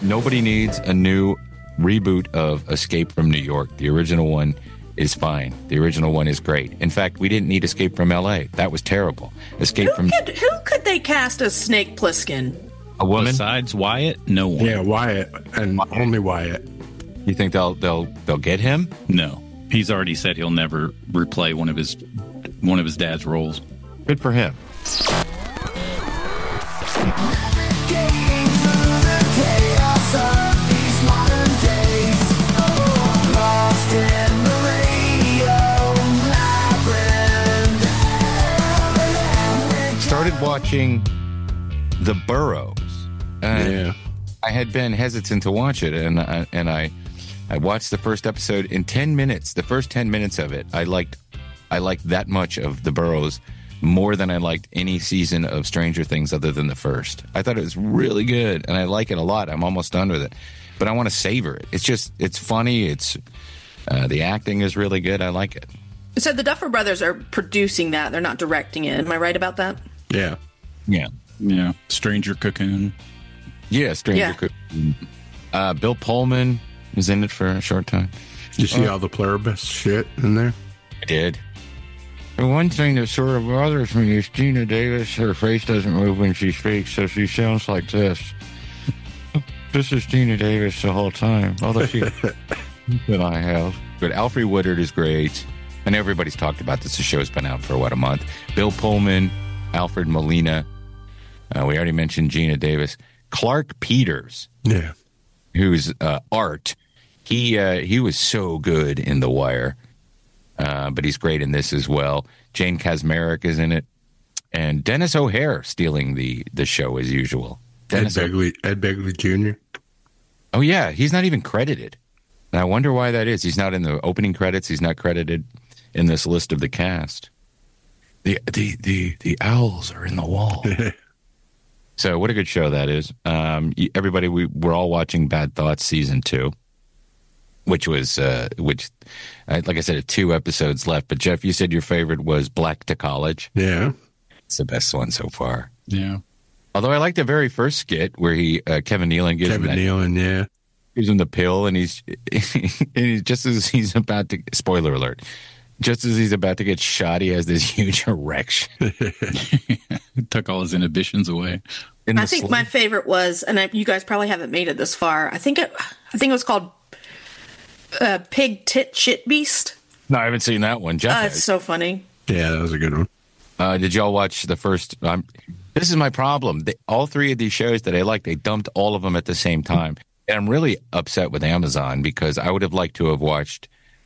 Nobody needs a new reboot of Escape from New York. The original one is fine. The original one is great. In fact, we didn't need Escape from L.A. That was terrible. Who could they cast as Snake Plissken? A woman? Besides Wyatt, no one. Yeah, Wyatt, and only Wyatt. You think they'll get him? No, he's already said he'll never replay one of his dad's roles. Good for him. Started watching The Burrows. Yeah. I had been hesitant to watch it, and I watched the first episode in 10 minutes. The first 10 minutes of it, I liked that much of The Burrows more than I liked any season of Stranger Things other than the first. I thought it was really good, and I like it a lot. I'm almost done with it, but I want to savor it. It's funny. It's the acting is really good. I like it. So the Duffer Brothers are producing that. They're not directing it. Am I right about that? Yeah. Yeah. Stranger Cocoon. Yeah, Stranger Cocoon. Bill Pullman was in it for a short time. Did you see all the pluribus shit in there? I did. The one thing that sort of bothers me is Gina Davis. Her face doesn't move when she speaks, so she sounds like this. This is Gina Davis the whole time. Although she that I have. But Alfre Woodard is great. I know everybody's talked about this. The show's been out for, a month. Bill Pullman, Alfred Molina. We already mentioned Gina Davis. Clark Peters. Yeah. Who's Art. He was so good in The Wire. But he's great in this as well. Jane Kaczmarek is in it. And Dennis O'Hare stealing the show as usual. Ed Begley Jr. Oh, yeah. He's not even credited. And I wonder why that is. He's not in the opening credits. He's not credited in this list of the cast. The owls are in the wall. So what a good show that is. Everybody, we're all watching Bad Thoughts Season 2. Which was, like I said, 2 episodes left. But Jeff, you said your favorite was Black to College. Yeah. It's the best one so far. Yeah. Although I like the very first skit where Kevin Nealon gives him the pill, and he's just as he's about to, spoiler alert, just as he's about to get shot, he has this huge erection. Took all his inhibitions away. I think my favorite was, and you guys probably haven't made it this far. I think it was called Pig Tit Shit Beast. No, I haven't seen that one. Jeff, it's so funny. Yeah, that was a good one. Did y'all watch the first? This is my problem. All 3 of these shows that I like, they dumped all of them at the same time. And I'm really upset with Amazon because I would have liked to have watched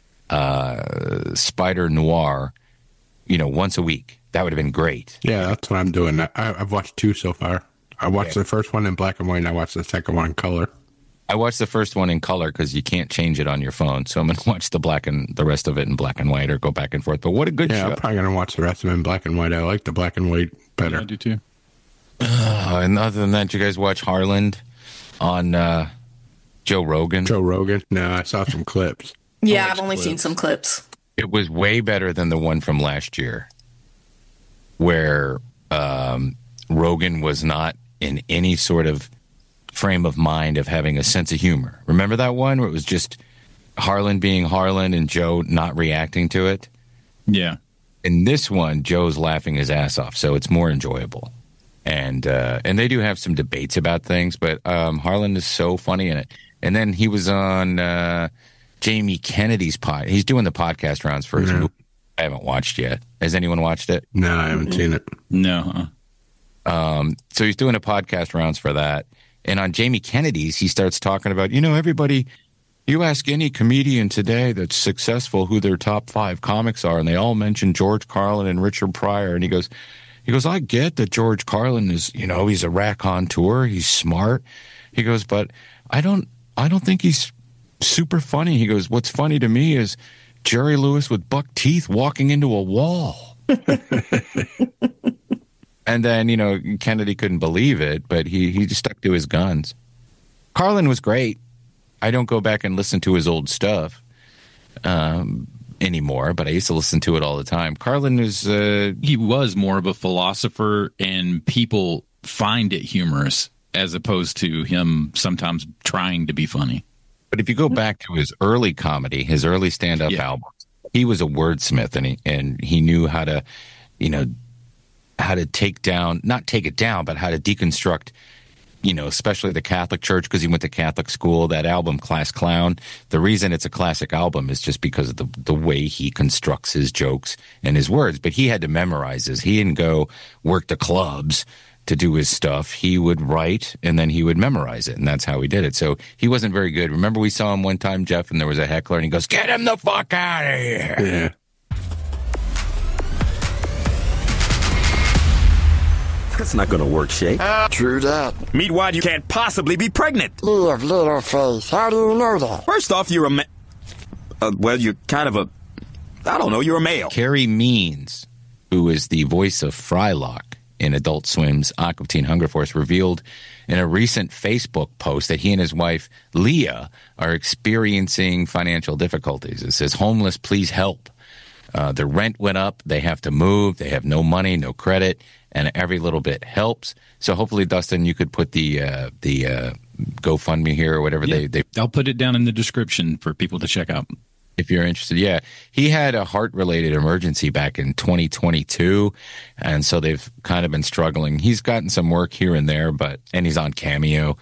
Spider Noir, once a week. That would have been great. Yeah, that's what I'm doing. I've watched 2 so far. I watched the first one in black and white, and I watched the second one in color. I watched the first one in color because you can't change it on your phone. So I'm going to watch the rest of it in black and white or go back and forth. But what a good show. I'm probably going to watch the rest of it in black and white. I like the black and white better. Yeah, I do too. And other than that, you guys watch Harland on Joe Rogan? Joe Rogan? No, I saw some clips. Yeah, I've only seen some clips. It was way better than the one from last year where Rogan was not in any sort of frame of mind of having a sense of humor. Remember that one where it was just Harlan being Harlan and Joe not reacting to it? Yeah. In this one, Joe's laughing his ass off, so it's more enjoyable. And they do have some debates about things, but Harlan is so funny in it. And then he was on Jamie Kennedy's pod. He's doing the podcast rounds for his movie. I haven't watched yet. Has anyone watched it? No, I haven't seen it. No. So he's doing a podcast rounds for that. And on Jamie Kennedy's, he starts talking about, everybody, you ask any comedian today that's successful who their top 5 comics are, and they all mention George Carlin and Richard Pryor. And he goes, I get that George Carlin is, he's a raconteur, he's smart. He goes, but I don't think he's super funny. He goes, what's funny to me is Jerry Lewis with buck teeth walking into a wall. And then, Kennedy couldn't believe it, but he just stuck to his guns. Carlin was great. I don't go back and listen to his old stuff anymore, but I used to listen to it all the time. Carlin he was more of a philosopher, and people find it humorous. as opposed to him sometimes trying to be funny. But if you go back to his early comedy, his early stand-up albums, he was a wordsmith, and he knew how to, how to not take it down, but how to deconstruct, especially the Catholic Church, because he went to Catholic school. That album, Class Clown, the reason it's a classic album is just because of the way he constructs his jokes and his words. But he had to memorize this. He didn't go work the clubs to do his stuff. He would write and then he would memorize it, and that's how he did it. So he wasn't very good. Remember, we saw him one time, Jeff, and there was a heckler, and he goes, "Get him the fuck out of here!" Yeah. That's not gonna work, Shay. True that. Meet why you can't possibly be pregnant. Live, little face. How do you know that? First off, you're well, you're kind of you're a male. Carrie Means, who is the voice of Frylock in Adult Swim's Aqua Teen Hunger Force, revealed in a recent Facebook post that he and his wife, Leah, are experiencing financial difficulties. It says, "Homeless, please help. Their rent went up. They have to move. They have no money, no credit, and every little bit helps." So hopefully, Dustin, you could put the GoFundMe here or whatever they. I'll put it down in the description for people to check out. If you're interested, yeah. He had a heart-related emergency back in 2022, and so they've kind of been struggling. He's gotten some work here and there, and he's on Cameo.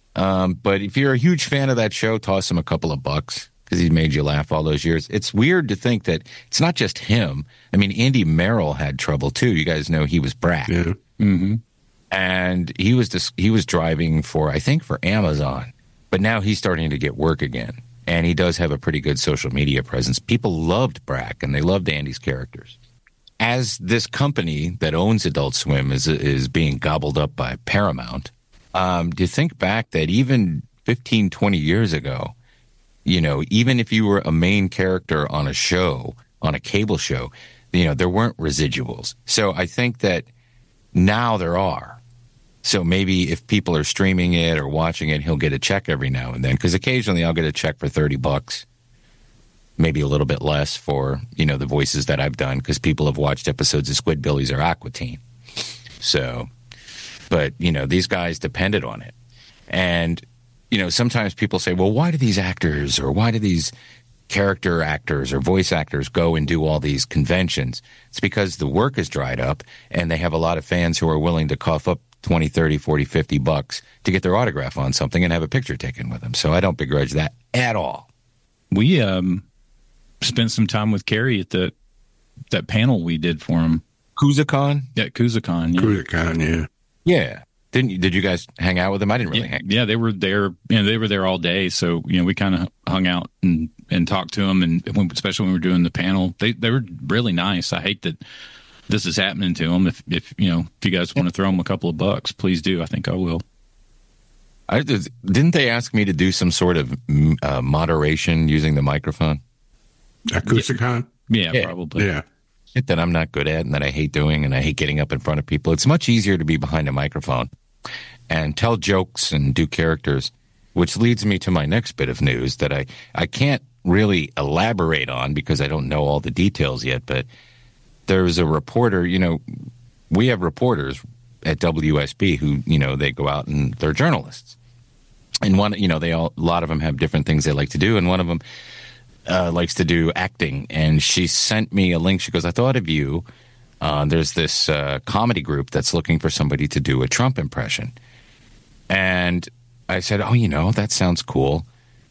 But if you're a huge fan of that show, toss him a couple of bucks because he's made you laugh all those years. It's weird to think that it's not just him. I mean, Andy Merrill had trouble too. You guys know he was Brack. Yeah. Mm-hmm. And he was driving for Amazon, but now he's starting to get work again. And he does have a pretty good social media presence. People loved Brack, and they loved Andy's characters. As this company that owns Adult Swim is being gobbled up by Paramount, do you think back that even 15, 20 years ago, even if you were a main character on a show, on a cable show, there weren't residuals. So I think that now there are. So maybe if people are streaming it or watching it, he'll get a check every now and then. Because occasionally I'll get a check for $30, maybe a little bit less for, the voices that I've done, because people have watched episodes of Squidbillies or Aqua Teen. So, but, these guys depended on it. And, sometimes people say, well, why do these actors or why do these character actors or voice actors go and do all these conventions? It's because the work is dried up and they have a lot of fans who are willing to cough up 20, 30, 40, $50 to get their autograph on something and have a picture taken with them. So I don't begrudge that at all. We spent some time with Carrie at that panel we did for him. KuzaCon? Yeah, KuzaCon. Yeah. KuzaCon, yeah. Yeah. Did you guys hang out with them? I didn't really hang. Yeah, they were there. They were there all day. So we kind of hung out and talked to them, and especially when we were doing the panel, they were really nice. I hate that this is happening to them. If you guys want to throw them a couple of bucks, please do. I think I will. Didn't they ask me to do some sort of moderation using the microphone? At KuzaCon? Yeah, probably. Yeah. That I'm not good at and that I hate doing, and I hate getting up in front of people. It's much easier to be behind a microphone and tell jokes and do characters, which leads me to my next bit of news that I can't really elaborate on because I don't know all the details yet, but there's a reporter, we have reporters at WSB who, they go out and they're journalists. And a lot of them have different things they like to do, and one of them likes to do acting. And she sent me a link. She goes, I thought of you. There's this comedy group that's looking for somebody to do a Trump impression. And I said, oh, that sounds cool.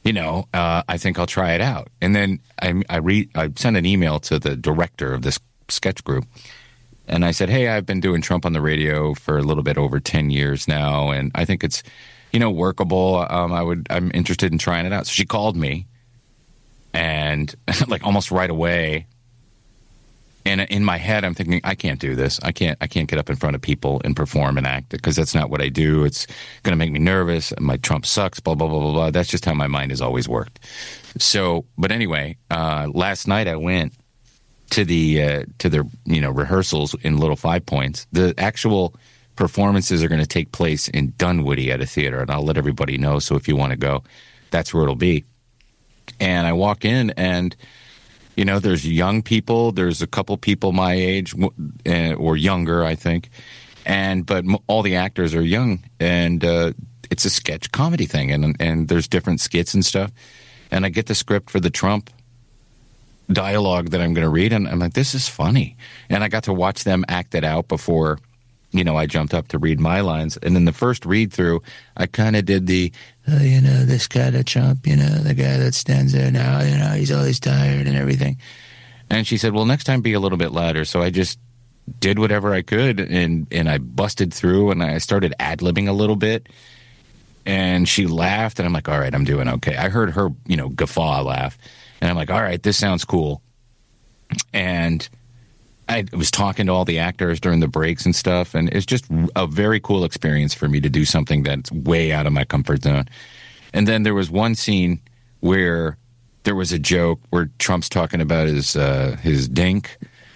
I think I'll try it out. And then I sent an email to the director of this sketch group. And I said, hey, I've been doing Trump on the radio for a little bit over 10 years now. And I think it's, workable. I'm interested in trying it out. So she called me. And like almost right away, and in my head, I'm thinking, I can't do this. I can't get up in front of people and perform and act because that's not what I do. It's going to make me nervous. My Trump sucks, blah, blah, blah, blah, blah. That's just how my mind has always worked. So, but anyway, last night I went to their rehearsals in Little Five Points. The actual performances are going to take place in Dunwoody at a theater, and I'll let everybody know. So if you want to go, that's where it'll be. And I walk in and, there's young people. There's a couple people my age or younger, I think. but all the actors are young, and it's a sketch comedy thing, and there's different skits and stuff. And I get the script for the Trump dialogue that I'm going to read, and I'm like, this is funny. And I got to watch them act it out before, I jumped up to read my lines. And in the first read through, I kind of did the, this kind of Trump, the guy that stands there now, he's always tired and everything. And she said, well, next time be a little bit louder. So I just did whatever I could, and I busted through, and I started ad-libbing a little bit. And she laughed, and I'm like, all right, I'm doing okay. I heard her, guffaw laugh. And I'm like, all right, this sounds cool. And I was talking to all the actors during the breaks and stuff. And it's just a very cool experience for me to do something that's way out of my comfort zone. And then there was one scene where there was a joke where Trump's talking about his dink.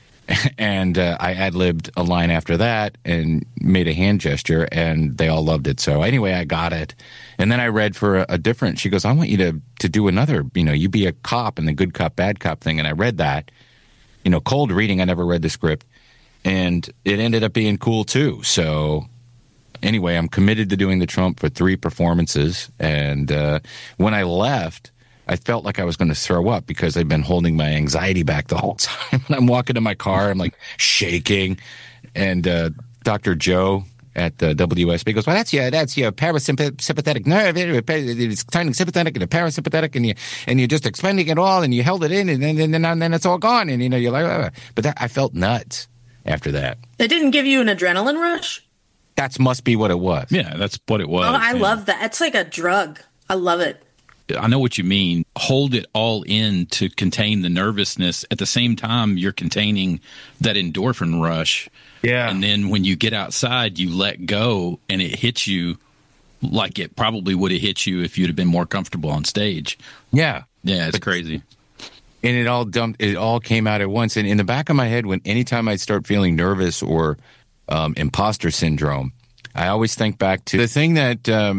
And I ad-libbed a line after that and made a hand gesture, and they all loved it. So anyway, I got it. And then I read for a different, she goes, I want you to do another, you be a cop in the good cop, bad cop thing. And I read that, cold reading. I never read the script, and it ended up being cool too. So anyway, I'm committed to doing the Trump for 3 performances. And when I left, I felt like I was going to throw up because I'd been holding my anxiety back the whole time. And I'm walking to my car, I'm like shaking. And Dr. Joe at the WSB goes, well, that's your parasympathetic nerve. It's turning sympathetic into parasympathetic, and you're just expending it all, and you held it in, and then it's all gone. And, you're like, but I felt nuts after that. It didn't give you an adrenaline rush? That must be what it was. Yeah, that's what it was. Oh, I love that. It's like a drug. I love it. I know what you mean. Hold it all in to contain the nervousness. At the same time, you're containing that endorphin rush. Yeah. And then when you get outside, you let go, and it hits you like it probably would have hit you if you'd have been more comfortable on stage. Yeah. Yeah, it's crazy. And it all came out at once. And in the back of my head, anytime I start feeling nervous or imposter syndrome, I always think back to the thing that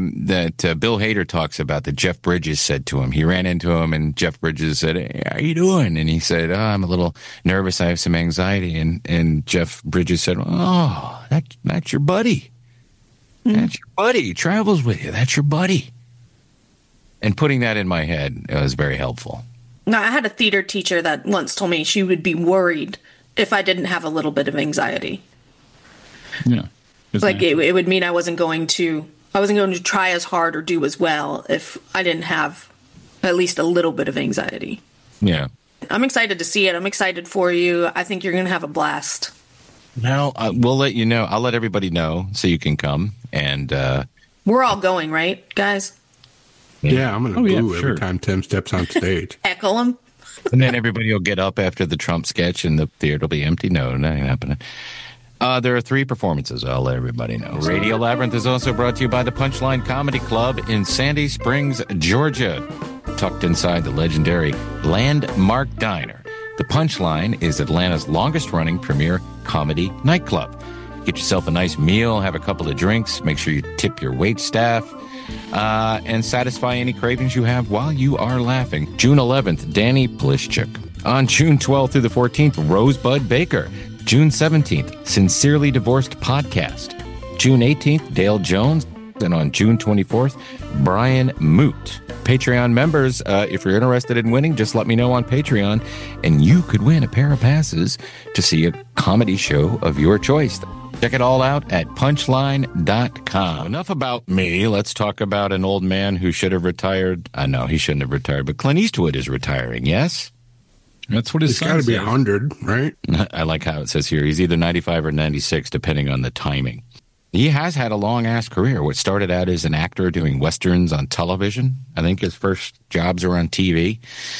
Bill Hader talks about that Jeff Bridges said to him. He ran into him, and Jeff Bridges said, hey, how you doing? And he said, oh, I'm a little nervous. I have some anxiety. And Jeff Bridges said, oh, that's your buddy. That's your buddy. He travels with you. That's your buddy. And putting that in my head was very helpful. Now, I had a theater teacher that once told me she would be worried if I didn't have a little bit of anxiety. Yeah. Like it would mean I wasn't going to try as hard or do as well if I didn't have at least a little bit of anxiety. Yeah. I'm excited to see it. I'm excited for you. I think you're going to have a blast. Now, we'll let you know. I'll let everybody know so you can come. And we're all going, right, guys? Yeah, I'm going to boo every time Tim steps on stage. Heckle him. And then everybody will get up after the Trump sketch and the theater will be empty. No, that ain't happening. There are 3 performances. I'll let everybody know. Radio Labyrinth is also brought to you by the Punchline Comedy Club in Sandy Springs, Georgia, tucked inside the legendary Landmark Diner. The Punchline is Atlanta's longest-running premier comedy nightclub. Get yourself a nice meal, have a couple of drinks, make sure you tip your wait staff, and satisfy any cravings you have while you are laughing. June 11th, Danny Plishchuk. On June 12th through the 14th, Rosebud Baker. June 17th, Sincerely Divorced Podcast. June 18th, Dale Jones. And on June 24th, Brian Moot. Patreon members, if you're interested in winning, just let me know on Patreon, and you could win a pair of passes to see a comedy show of your choice. Check it all out at punchline.com. Enough about me. Let's talk about an old man who should have retired. I know he shouldn't have retired, but Clint Eastwood is retiring, yes? That's what his It's got to be 100, right? I like how it says here he's either 95 or 96, depending on the timing. He has had a long-ass career. What started out as an actor doing westerns on television. I think his first jobs were on TV.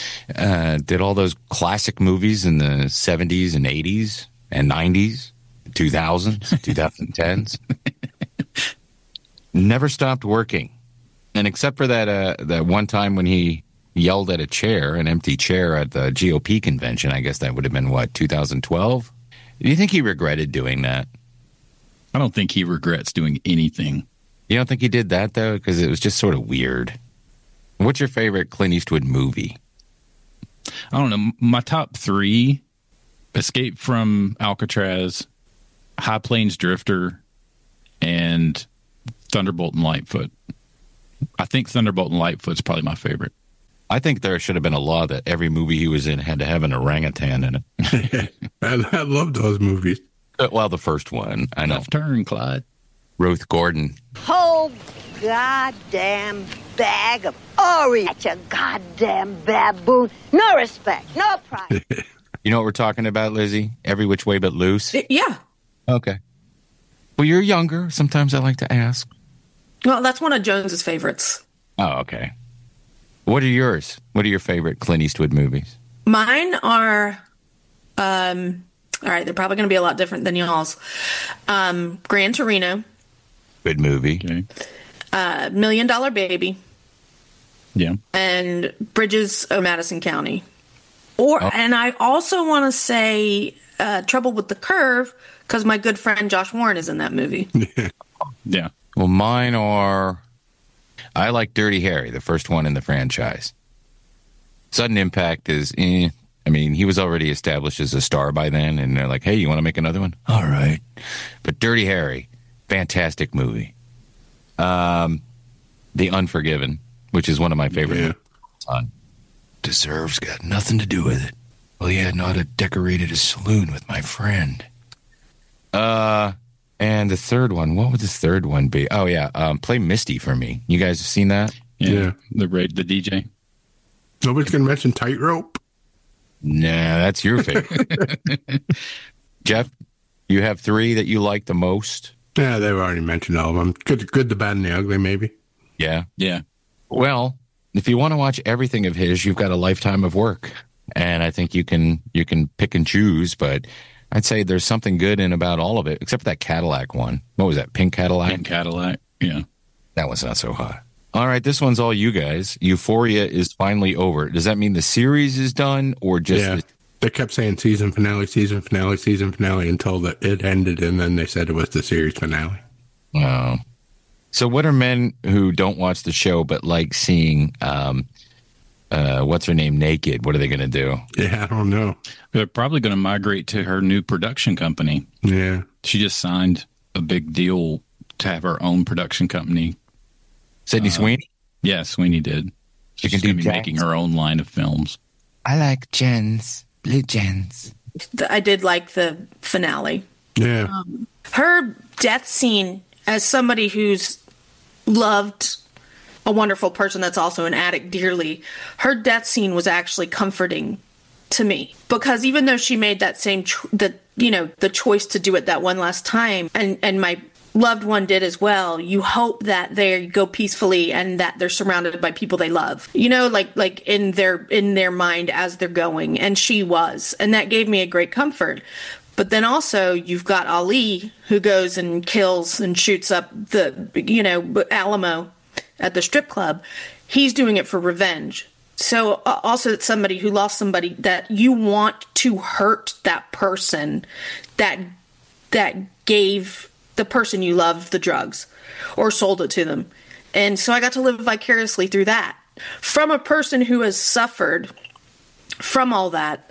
Did all those classic movies in the 70s and 80s and 90s, 2000s, 2010s. Never stopped working. And except for that one time when he yelled at a chair, an empty chair at the GOP convention. I guess that would have been, 2012? Do you think he regretted doing that? I don't think he regrets doing anything. You don't think he did that, though? Because it was just sort of weird. What's your favorite Clint Eastwood movie? I don't know. My top 3, Escape from Alcatraz, High Plains Drifter, and Thunderbolt and Lightfoot. I think Thunderbolt and Lightfoot's probably my favorite. I think there should have been a law that every movie he was in had to have an orangutan in it. I love those movies. Well, the first one, I know. Left turn, Clyde. Ruth Gordon. Whole goddamn bag of Oreos. That's a goddamn baboon. No respect, no pride. You know what we're talking about, Lizzie? Every Which Way But Loose? Yeah. Okay. Well, you're younger. Sometimes I like to ask. Well, that's one of Jones's favorites. Oh, okay. What are yours? What are your favorite Clint Eastwood movies? Mine are, all right, they're probably going to be a lot different than y'all's. Gran Torino, Good movie. Okay. $1 Million Baby, Yeah. and Bridges of Madison County. And I also want to say Trouble with the Curve, because my good friend Josh Warren is in that movie. Yeah. Well, mine are... I like Dirty Harry, the first one in the franchise. Sudden Impact is... I mean, he was already established as a star by then, and they're like, hey, you want to make another one? All right. But Dirty Harry, fantastic movie. The Unforgiven, which is one of my favorite movies of all time. Deserves got nothing to do with it. Well, yeah, not have decorated a saloon with my friend. And the third one, what would the third one be? Oh, yeah, Play Misty for Me. You guys have seen that? Yeah. The DJ. Nobody's going to mention Tightrope. Nah, that's your favorite. Jeff, you have three that you like the most? Yeah, they've already mentioned all of them. Good, the bad, and the ugly, maybe. Yeah. Yeah. Well, if you want to watch everything of his, you've got a lifetime of work. And I think you can pick and choose, but I'd say there's something good in about all of it, except for that Cadillac one. What was that, Pink Cadillac? Pink Cadillac, yeah. That one's not so hot. All right, this one's all you guys. Euphoria is finally over. Does that mean the series is done, or just... Yeah, they kept saying season finale, season finale, season finale until it ended, and then they said it was the series finale. Oh. So what are men who don't watch the show but like seeing... what's her name, naked? What are they going to do? Yeah, I don't know. They're probably going to migrate to her new production company. Yeah. She just signed a big deal to have her own production company. Sydney Sweeney? Yeah, Sweeney did. She She's can going do to be making her own line of films. I like Jens. Blue Jens. I did like the finale. Yeah. Her death scene, as somebody who's loved a wonderful person that's also an addict dearly, her death scene was actually comforting to me, because even though she made that same the choice to do it that one last time, and my loved one did as well, you hope that they go peacefully and that they're surrounded by people they love, like in their mind as they're going, and she was, and that gave me a great comfort. But then also you've got Ali, who goes and kills and shoots up the Alamo at the strip club. He's doing it for revenge. So also it's somebody who lost somebody that you want to hurt that person that gave the person you loved the drugs or sold it to them. And so I got to live vicariously through that. From a person who has suffered from all that,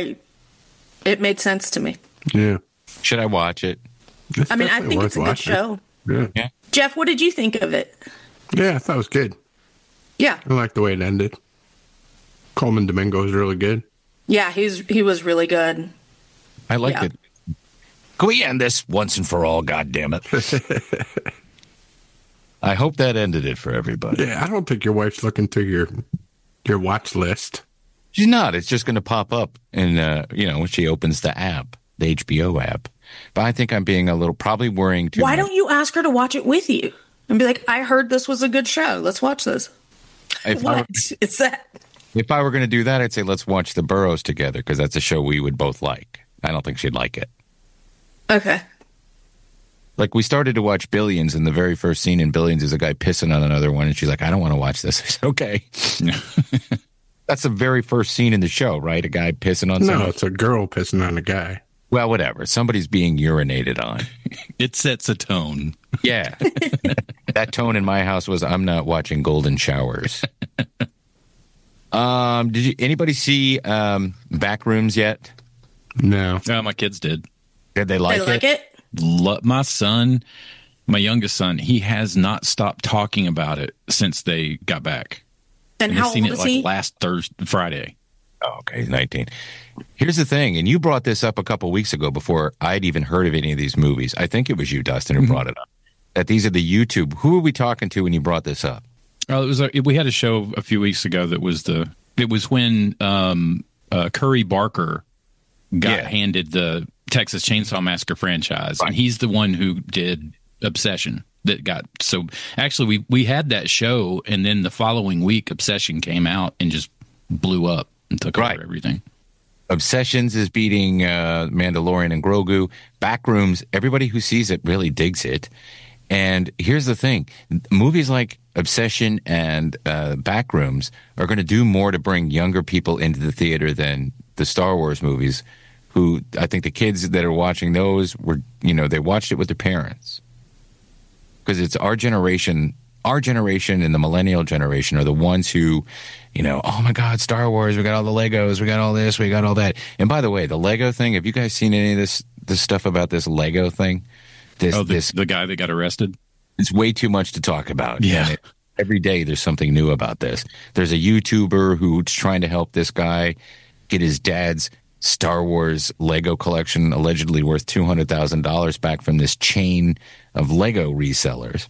it made sense to me. Yeah. Should I watch it? It's I mean, I definitely think worth it's a good watching. show. Yeah. Jeff, what did you think of it? Yeah, I thought it was good. Yeah. I like the way it ended. Coleman Domingo was really good. Yeah, he was really good. I liked Yeah. it. Can we end this once and for all, goddammit? I hope that ended it for everybody. Yeah, I don't think your wife's looking through your watch list. She's not. It's just going to pop up in, when she opens the app, the HBO app. But I think I'm being probably worrying too much. Why don't you ask her to watch it with you and be like, I heard this was a good show. Let's watch this. If What? It's that. If I were going to do that, I'd say let's watch The Burrows together, because that's a show we would both like. I don't think she'd like it. Okay. Like, we started to watch Billions, and the very first scene in Billions is a guy pissing on another one, and she's like, I don't want to watch this. I said, okay. That's the very first scene in the show, right? A guy pissing on someone? No, it's a girl pissing on a guy. Well, whatever. Somebody's being urinated on. It sets a tone. Yeah. That tone in my house was, I'm not watching Golden Showers. Did anybody see Backrooms yet? No. No, my kids did. Did they like They like it? My son My youngest son, he has not stopped talking about it since they got back. And I've how seen old it is he? last Friday. Oh, okay, he's 19. Here's the thing, and you brought this up a couple weeks ago before I'd even heard of any of these movies. I think it was you, Dustin, who brought it up. That these are the YouTube. Who were we talking to when you brought this up? Oh, it was we had a show a few weeks ago that was it was when Curry Barker got handed the Texas Chainsaw Massacre franchise, and he's the one who did Obsession. That got so actually we had that show, and then the following week Obsession came out and just blew up and took over everything. Obsessions is beating Mandalorian and Grogu. Backrooms, everybody who sees it really digs it. And here's the thing. Movies like Obsession and Backrooms are going to do more to bring younger people into the theater than the Star Wars movies, who I think the kids that are watching those were, they watched it with their parents. Because it's our generation and the millennial generation are the ones who, oh my God, Star Wars, we got all the Legos, we got all this, we got all that. And by the way, the Lego thing, have you guys seen any of this stuff about this Lego thing? The guy that got arrested? It's way too much to talk about. Yeah. Every day there's something new about this. There's a YouTuber who's trying to help this guy get his dad's Star Wars Lego collection, allegedly worth $200,000, back from this chain of Lego resellers.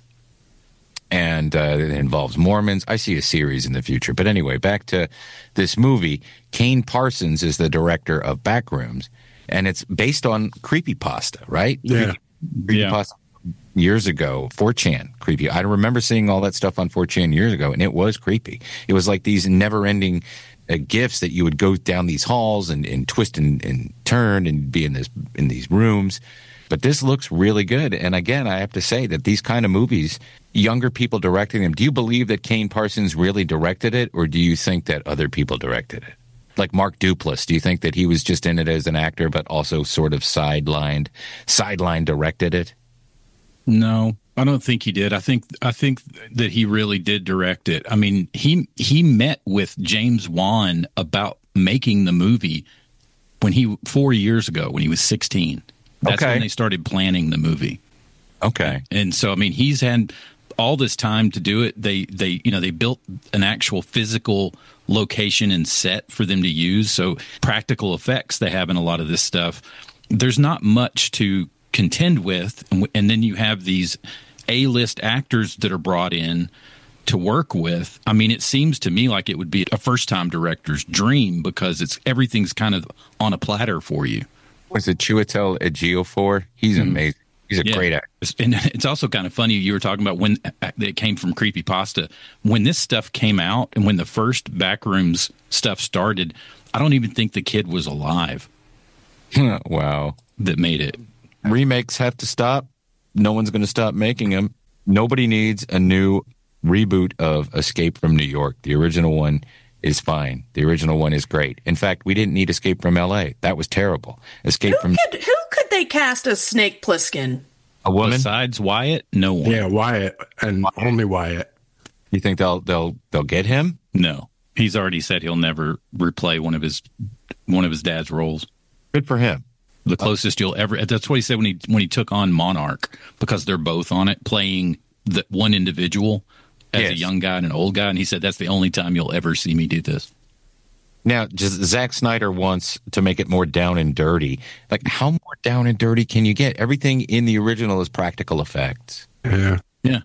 And it involves Mormons. I see a series in the future. But anyway, back to this movie. Kane Parsons is the director of Backrooms, and it's based on creepypasta, right? Yeah. Creepypasta years ago, 4chan creepy. I remember seeing all that stuff on 4chan years ago, and it was creepy. It was like these never-ending gifts that you would go down these halls and twist and turn and be in these rooms. But this looks really good. And again, I have to say that these kind of movies, younger people directing them, do you believe that Kane Parsons really directed it, or do you think that other people directed it? Like Mark Duplass, do you think that he was just in it as an actor, but also sort of sideline directed it? No, I don't think he did. I think that he really did direct it. I mean, he met with James Wan about making the movie 4 years ago when he was 16. That's when they started planning the movie. Okay. And so, I mean, he's had all this time to do it. They built an actual physical location and set for them to use. So practical effects they have in a lot of this stuff. There's not much to contend with. And then you have these A-list actors that are brought in to work with. I mean, it seems to me like it would be a first-time director's dream, because everything's kind of on a platter for you. Was it Chiwetel Ejiofor? He's amazing. He's a great actor. And it's also kind of funny, you were talking about when it came from creepypasta. When this stuff came out and when the first Backrooms stuff started, I don't even think the kid was alive. Wow. That made it. Remakes have to stop. No one's going to stop making them. Nobody needs a new reboot of Escape from New York. The original one is fine. The original one is great. In fact, we didn't need Escape from L.A. That was terrible. Who could they cast as Snake Plissken? A woman? Besides Wyatt, no one. Yeah, Wyatt, and only Wyatt. You think they'll get him? No. He's already said he'll never replay one of his dad's roles. Good for him. The closest you'll ever. That's what he said when he took on Monarch, because they're both on it, playing the one individual as a young guy and an old guy, and he said that's the only time you'll ever see me do this. Now, just Zack Snyder wants to make it more down and dirty. Like, how more down and dirty can you get? Everything in the original is practical effects. Yeah. Yeah.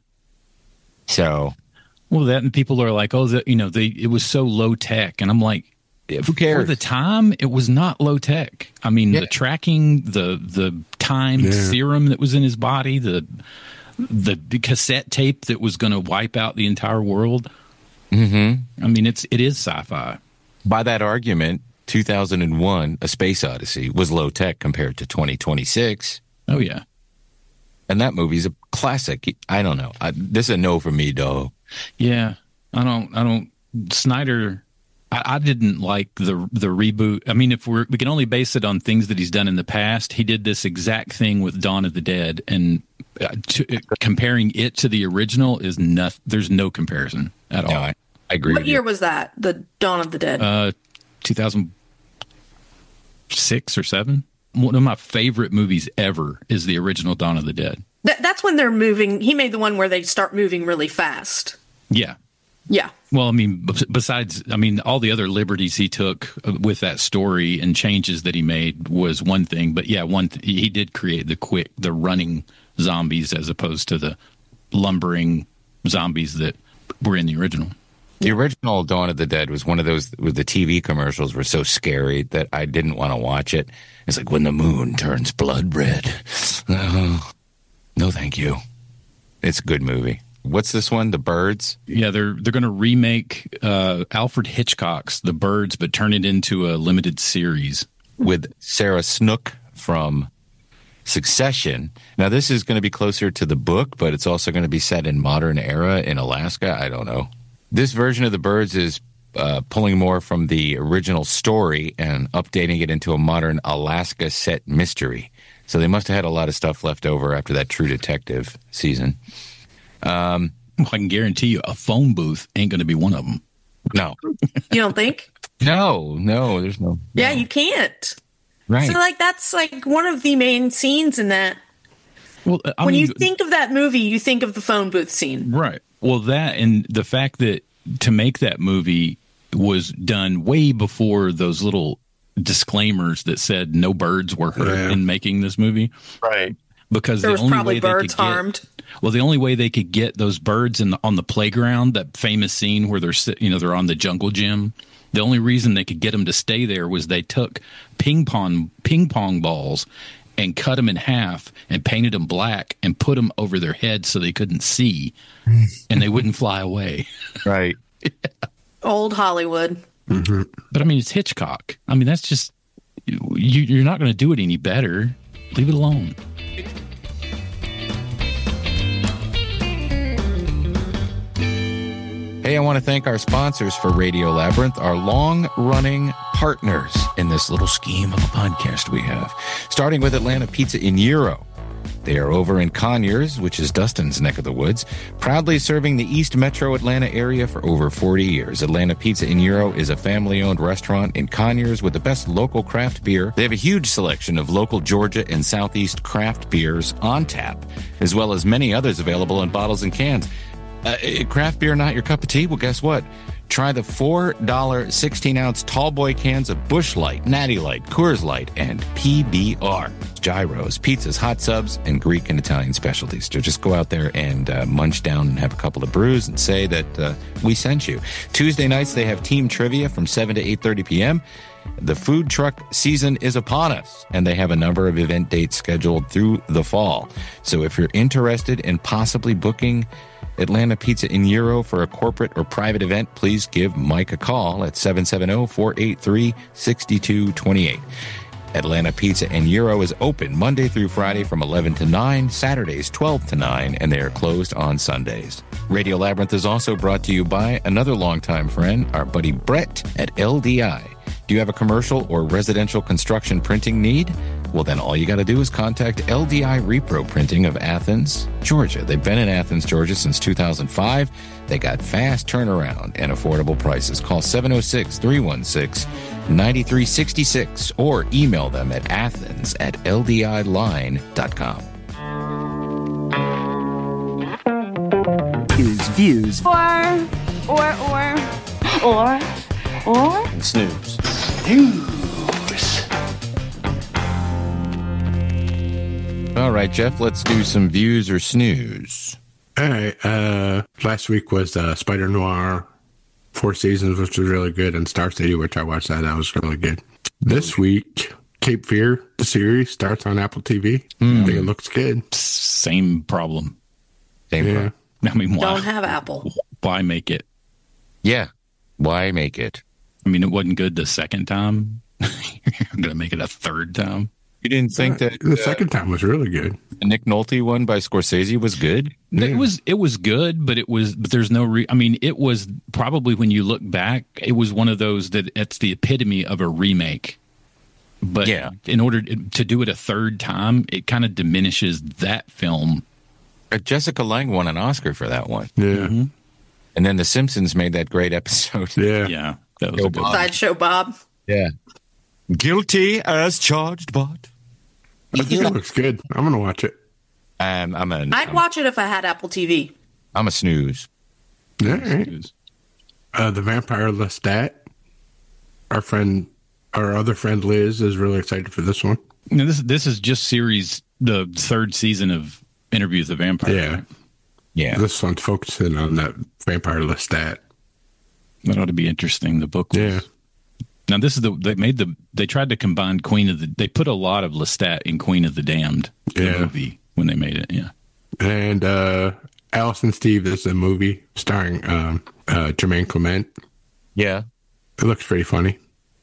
So, well, that, and people are like, it was so low tech, and I'm like, who cares? For the time, it was not low tech. I mean, the tracking, the time serum that was in his body, the cassette tape that was going to wipe out the entire world. Mm-hmm. I mean, it is sci-fi. By that argument, 2001: A Space Odyssey was low tech compared to 2026. Oh yeah, and that movie's a classic. I don't know. This is a no for me, though. Yeah, I don't. Snyder. I didn't like the reboot. I mean, if we can only base it on things that he's done in the past, he did this exact thing with Dawn of the Dead, and comparing it to the original is nothing. There's no comparison at all. I agree. What year was that? The Dawn of the Dead? 2006 or 7. One of my favorite movies ever is the original Dawn of the Dead. That's when they're moving. He made the one where they start moving really fast. Yeah. Yeah. Well, I mean, besides, I mean, all the other liberties he took with that story and changes that he made was one thing. But yeah, he did create the running zombies as opposed to the lumbering zombies that were in the original. The original Dawn of the Dead was one of those where the TV commercials were so scary that I didn't want to watch it. It's like when the moon turns blood red. Oh, no, thank you. It's a good movie. What's this one? The Birds? Yeah, they're going to remake Alfred Hitchcock's The Birds, but turn it into a limited series with Sarah Snook from Succession. Now, this is going to be closer to the book, but it's also going to be set in modern era in Alaska. I don't know. This version of The Birds is pulling more from the original story and updating it into a modern Alaska set mystery. So they must have had a lot of stuff left over after that True Detective season. I can guarantee you a phone booth ain't going to be one of them. No. You don't think? No, there's no. Yeah, you can't. Right. So, like, that's like one of the main scenes in that. Well, when you think of that movie, you think of the phone booth scene. Right. Well, that and the fact that to make that movie was done way before those little disclaimers that said no birds were hurt in making this movie. Right. Because there was probably birds harmed. Well, the only way they could get those birds on the playground, that famous scene where they're on the jungle gym. The only reason they could get them to stay there was they took ping pong balls and cut them in half and painted them black and put them over their heads so they couldn't see and they wouldn't fly away. Right. Yeah. Old Hollywood. Mm-hmm. But I mean, it's Hitchcock. I mean, that's just you're not going to do it any better. Leave it alone. Hey, I want to thank our sponsors for Radio Labyrinth, our long-running partners in this little scheme of a podcast we have. Starting with Atlanta Pizza in Euro. They are over in Conyers, which is Dustin's neck of the woods, proudly serving the East Metro Atlanta area for over 40 years. Atlanta Pizza in Euro is a family-owned restaurant in Conyers with the best local craft beer. They have a huge selection of local Georgia and Southeast craft beers on tap, as well as many others available in bottles and cans. Craft beer not your cup of tea? Well, guess what? Try the $4 16-ounce tall boy cans of Busch Light, Natty Light, Coors Light, and PBR. Gyros, pizzas, hot subs, and Greek and Italian specialties. So just go out there and munch down and have a couple of brews and say that we sent you. Tuesday nights, they have team trivia from 7 to 8:30 p.m. The food truck season is upon us, and they have a number of event dates scheduled through the fall. So if you're interested in possibly booking Atlanta Pizza in Euro for a corporate or private event, please give Mike a call at 770-483-6228. Atlanta Pizza in Euro is open Monday through Friday from 11 to 9, Saturdays 12 to 9, and they are closed on Sundays. Radio Labyrinth is also brought to you by another longtime friend, our buddy Brett at LDI. Do you have a commercial or residential construction printing need? Well, then all you got to do is contact LDI Repro Printing of Athens, Georgia. They've been in Athens, Georgia since 2005. They got fast turnaround and affordable prices. Call 706-316-9366 or email them at athens@ldiline.com. Views. Or. Snooze. All right, Jeff, let's do some views or snooze. All right. Last week was Spider Noir, 4 seasons, which was really good, and Star City, which I watched that was really good. This week, Cape Fear, the series, starts on Apple TV. I think it looks good. Same problem. Same problem. I mean, why? Don't have Apple. Why make it? Yeah. Why make it? I mean, it wasn't good the second time. You're going to make it a third time. You didn't think that The second time was really good. the Nick Nolte one by Scorsese was good? It was good, but there's no I mean, it was probably, when you look back, it was one of those that it's the epitome of a remake. But yeah, in order to do it a third time, it kind of diminishes that film. Jessica Lange won an Oscar for that one. Yeah. Mm-hmm. And then The Simpsons made that great episode. Yeah. Yeah, that was a good one. Sideshow Bob. Yeah. Guilty as charged, but I think it looks good. I'm going to watch it. I'd watch it if I had Apple TV. I'm a snooze. All right. The Vampire Lestat. Our other friend Liz is really excited for this one. Now, this is just the third season of Interview with the Vampire. Yeah. Right? Yeah. This one's focusing on that Vampire Lestat. That ought to be interesting. The book was. Yeah. Now this is they tried to combine they put a lot of Lestat in Queen of the Damned, the movie, when they made it. Yeah. And Alice and Steve is a movie starring Jermaine Clement. Yeah. It looks pretty funny.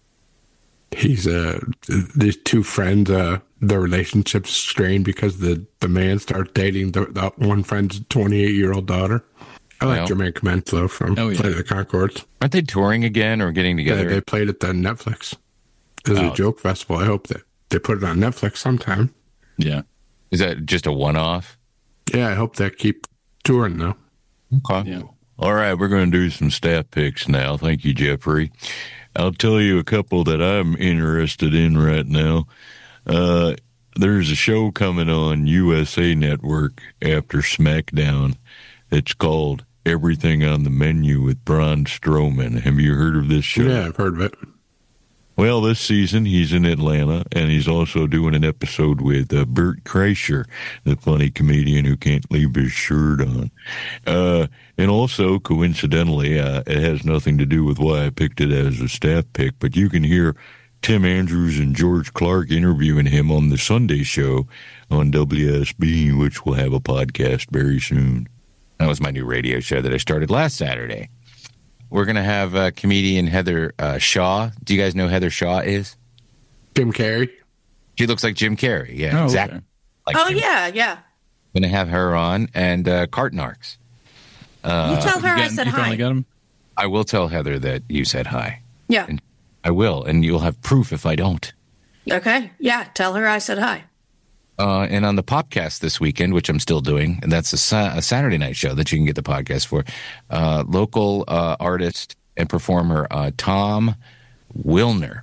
He's these two friends, their relationship's strained because the man starts dating the one friend's 28-year-old daughter. I like Jermaine Clement though from Flight of the Conchords. Aren't they touring again or getting together? Yeah, they played at the Netflix. It was a joke festival. I hope that they put it on Netflix sometime. Yeah. Is that just a one-off? Yeah, I hope they keep touring though. Okay. Yeah. All right, we're going to do some staff picks now. Thank you, Jeffrey. I'll tell you a couple that I'm interested in right now. There's a show coming on USA Network after SmackDown. It's called Everything on the Menu with Braun Strowman. Have you heard of this show? Yeah, I've heard of it. Well, this season he's in Atlanta, and he's also doing an episode with Bert Kreischer, the funny comedian who can't leave his shirt on. And also, coincidentally, it has nothing to do with why I picked it as a staff pick, but you can hear Tim Andrews and George Clark interviewing him on the Sunday show on WSB, which will have a podcast very soon. That was my new radio show that I started last Saturday. We're going to have comedian Heather Shaw. Do you guys know who Heather Shaw is? Jim Carrey. She looks like Jim Carrey. Yeah, Oh, exactly. okay. Like Jim. Yeah. Going to have her on, and Cartnarks. You tell her I You said finally hi. got him? I will tell Heather that you said hi. Yeah. I will, and you'll have proof if I don't. Okay. Yeah. Tell her I said hi. And on the podcast this weekend, which I'm still doing, and that's a Saturday night show that you can get the podcast for, local artist and performer Tom Wilner,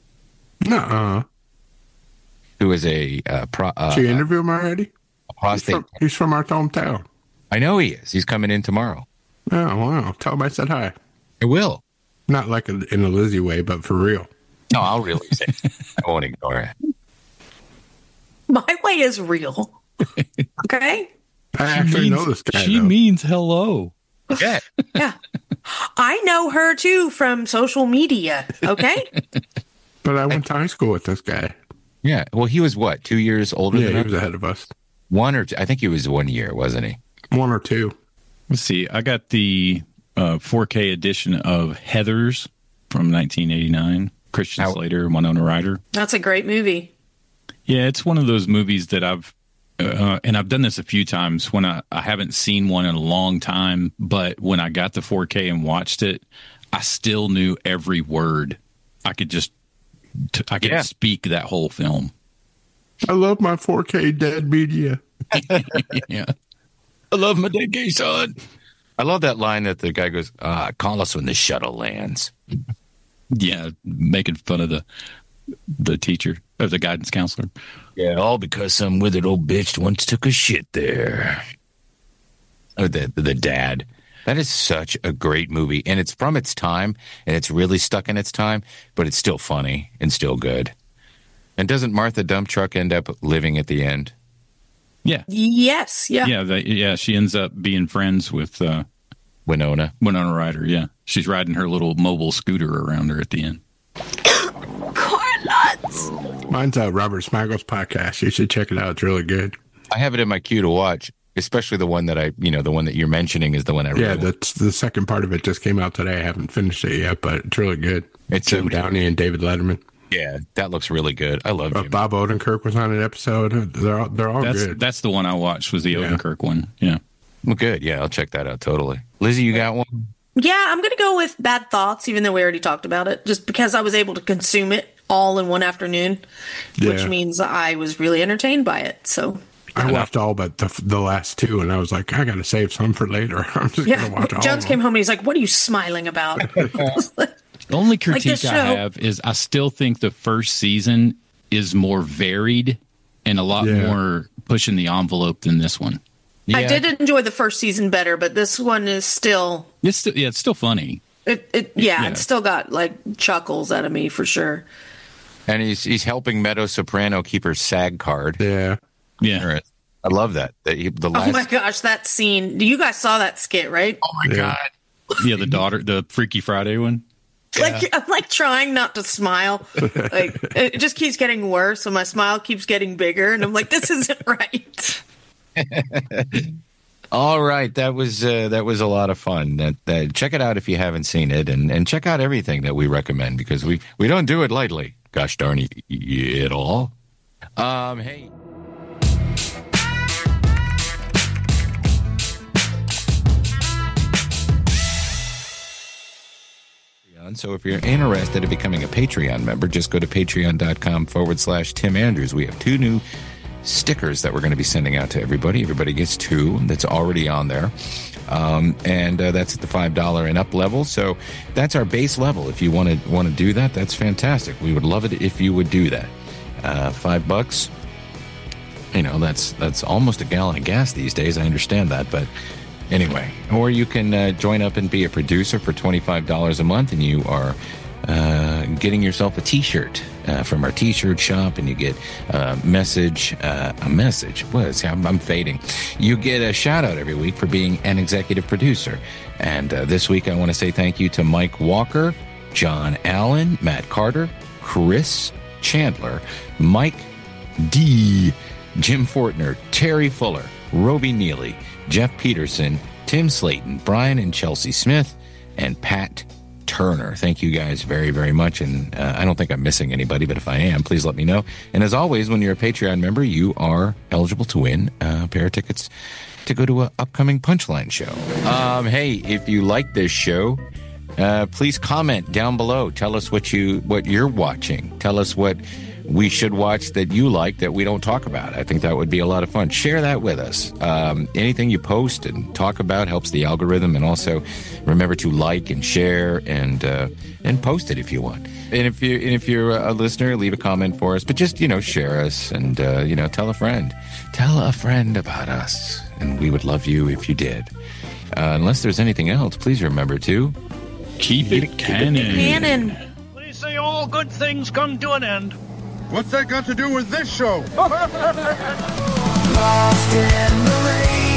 who is a Did you interview him already? prostate. He's from our hometown. I know he is. He's coming in tomorrow. Oh, wow. Tell him I said hi. I will. Not like in a Lizzie way, but for real. No, I'll really say it. I won't ignore it. My way is real. Okay? I actually know this guy. She though. means hello. Yeah. Yeah. I know her too from social media. Okay? But I went to high school with this guy. Yeah. Well, he was what, 2 years older Yeah, than he us? was ahead of us. 1 or 2. I think he was 1 year, wasn't he? 1 or 2. Let's see. I got the 4K edition of Heathers from 1989. Christian Slater and Winona Ryder. That's a great movie. Yeah, it's one of those movies that I've done this a few times when I haven't seen one in a long time, but when I got the 4K and watched it, I still knew every word. I could speak that whole film. I love my 4K dead media. Yeah. I love my dead gay son. I love that line that the guy goes, call us when the shuttle lands. Yeah, making fun of the teacher or the guidance counselor. Yeah, all because some withered old bitch once took a shit there. Oh, the dad. That is such a great movie, and it's from its time, and it's really stuck in its time, but it's still funny and still good. And doesn't Martha Dump Truck end up living at the end? Yeah. Yes. Yeah. Yeah, she ends up being friends with Winona Ryder. Yeah, she's riding her little mobile scooter around her at the end. Corn nuts. Mine's Robert Smaggle's podcast. You should check it out. It's really good. I have it in my queue to watch, especially the one that the one that you're mentioning is the one I really want. That's the second part of it just came out today. I haven't finished it yet, but it's really good. It's Jim Downey and David Letterman. Yeah, that looks really good. I love Jim. Bob Odenkirk was on an episode. They're all good. That's the one I watched was the Odenkirk one. Yeah. Well, good. Yeah, I'll check that out totally. Lizzie, you got one? Yeah, I'm going to go with Bad Thoughts, even though we already talked about it, just because I was able to consume it all in one afternoon, which means I was really entertained by it. So I watched all but the last two, and I was like, I got to save some for later. I'm just going to watch all Jones of came them. home and he's like, what are you smiling about? The only critique this I show. have is I still think the first season is more varied and a lot more pushing the envelope than this one. I did enjoy the first season better, but this one is still. It's still funny. It's still got like chuckles out of me for sure. And he's helping Meadow Soprano keep her SAG card. Yeah. I love that. Oh my gosh, that scene! You guys saw that skit, right? Oh my god! Yeah, the Freaky Friday one. Like I'm like trying not to smile. Like it just keeps getting worse, so my smile keeps getting bigger, and I'm like, this isn't right. All right, that was a lot of fun. Check it out if you haven't seen it, and check out everything that we recommend because we don't do it lightly. Gosh darn it all. Hey. So if you're interested in becoming a Patreon member, just go to patreon.com/Tim Andrews. We have 2 new stickers that we're going to be sending out to everybody. Everybody gets 2 that's already on there. And that's at the $5 and up level. So that's our base level. If you want to do that, that's fantastic. We would love it if you would do that. $5, that's almost a gallon of gas these days. I understand that, but anyway, or you can join up and be a producer for $25 a month, and you are getting yourself a T-shirt from our T-shirt shop, and you get a message. I'm fading. You get a shout out every week for being an executive producer. And this week, I want to say thank you to Mike Walker, John Allen, Matt Carter, Chris Chandler, Mike D, Jim Fortner, Terry Fuller, Roby Neely, Jeff Peterson, Tim Slayton, Brian and Chelsea Smith, and Pat Turner. Thank you guys very, very much. And I don't think I'm missing anybody, but if I am, please let me know. And as always, when you're a Patreon member, you are eligible to win a pair of tickets to go to an upcoming Punchline show. Hey, if you like this show, please comment down below. Tell us what you're watching. Tell us what we should watch that you like that we don't talk about. I think that would be a lot of fun. Share that with us. Anything you post and talk about helps the algorithm, and also remember to like and share and post it if you want. And if you're a listener, leave a comment for us. But just share us and tell a friend. Tell a friend about us, and we would love you if you did. Unless there's anything else, please remember to keep it canon. They say all good things come to an end. What's that got to do with this show? Lost in the rain.